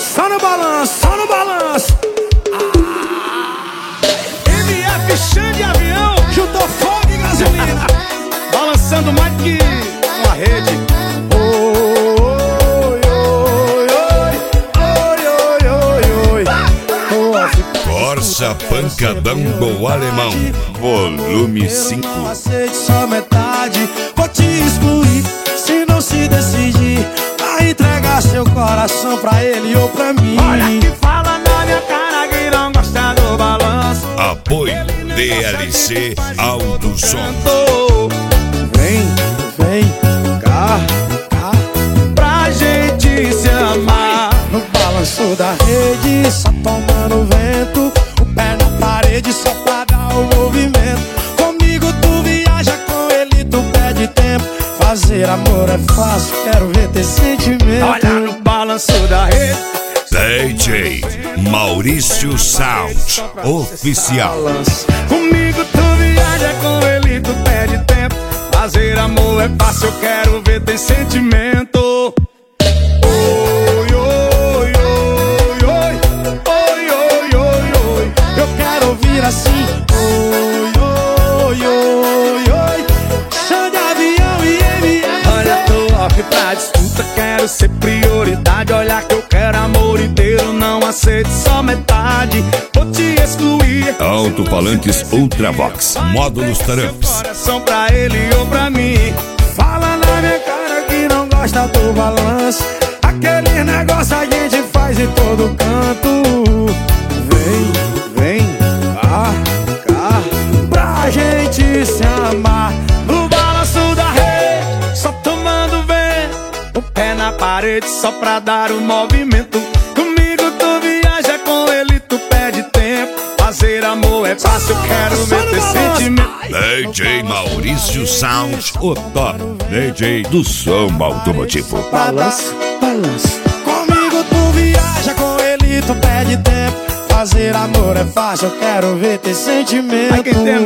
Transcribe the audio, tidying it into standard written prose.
Só no balanço, só no balanço. MF Xande Avião juntou fogo e gasolina, balançando mais que uma rede. Corsa Pancadão do Alemão, volume 5. Aceite só metade, vou te excluir. Se não se decidir, vai entregar seu coração pra ele ou pra mim. Olha que fala na minha cara que não gosta do balanço. Apoio DLC Alto Som. Vem cá, pra gente se amar. No balanço da rede, só tomando vento, o pé na parede só pra dar o movimento. Comigo tu viaja, com ele tu perde tempo. Fazer amor é fácil, quero ver ter sentimento. Olha no balanço da rede, DJ Maurício Sound Oficial. comigo tu viaja, com ele tu perde tempo. Fazer amor é fácil, eu quero ver ter sentimento. Oi, oi, oi, oi, oi, oi, oi, oi. Eu quero ouvir assim. Oi, oi, oi, oi. Xande Avião e MF. Olha, tô off pra disputa, quero ser prioridade. Olha que eu quero amor inteiro, não aceito só metade. Vou te excluir. Alto-falantes Ultravox, módulos Tramps. Coração pra ele ou pra mim. Fala na minha cara que não gosta do balanço. Aquele negócio a gente faz em todo canto. Vem cá, pra gente se amar. No balanço da rede, só tomando vento, o pé na parede só pra dar o movimento. Comigo tu viaja, com ele tu perde tempo. Fazer amor é fácil, eu quero ver ter sentimento. DJ Maurício Sound, o top DJ do som automotivo. Balança. Comigo tu viaja, com ele tu perde tempo. Fazer amor é fácil, eu quero ver ter sentimento. Aí quem tem